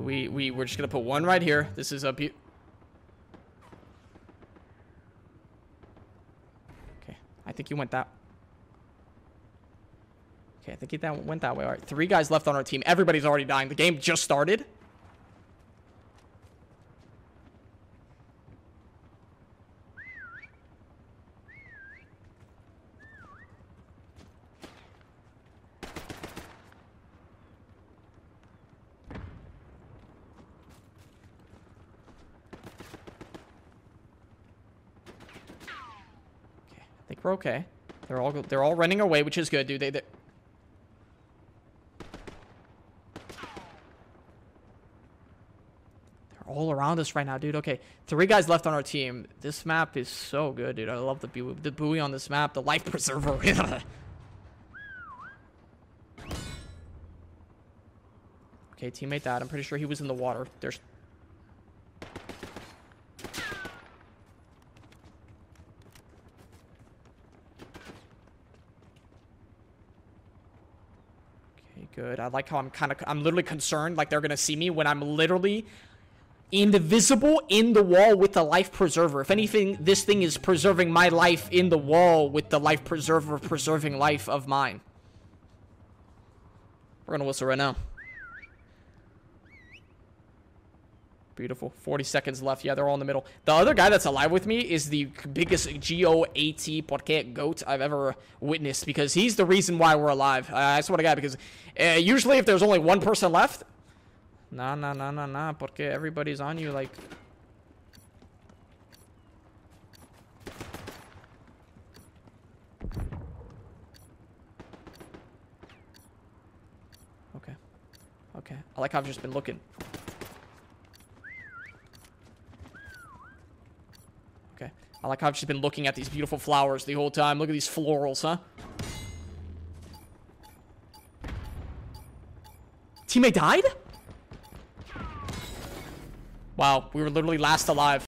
We're just gonna put one right here. This is a okay, I think you went that. Okay, I think he went that way. All right, 3 guys left on our team. Everybody's already dying. The game just started. I think we're okay. They're all running away, which is good, dude. They're all around us right now, dude. Okay, 3 guys left on our team. This map is so good, dude. I love the buoy on this map. The life preserver. Okay, teammate died. I'm pretty sure he was in the water. There's... Good. I like how I'm literally concerned like they're gonna see me when I'm literally indivisible in the wall with the life preserver. If anything, this thing is preserving my life in the wall with the life preserver preserving life of mine. We're gonna whistle right now. Beautiful. 40 seconds left. Yeah, they're all in the middle. The other guy that's alive with me is the biggest GOAT porque goat I've ever witnessed, because he's the reason why we're alive. I swear to God, because usually if there's only one person left, nah, porque everybody's on you, like... Okay. I like how I've just been looking. I like how I've just been looking at these beautiful flowers the whole time. Look at these florals, huh? Teammate died? Wow, we were literally last alive.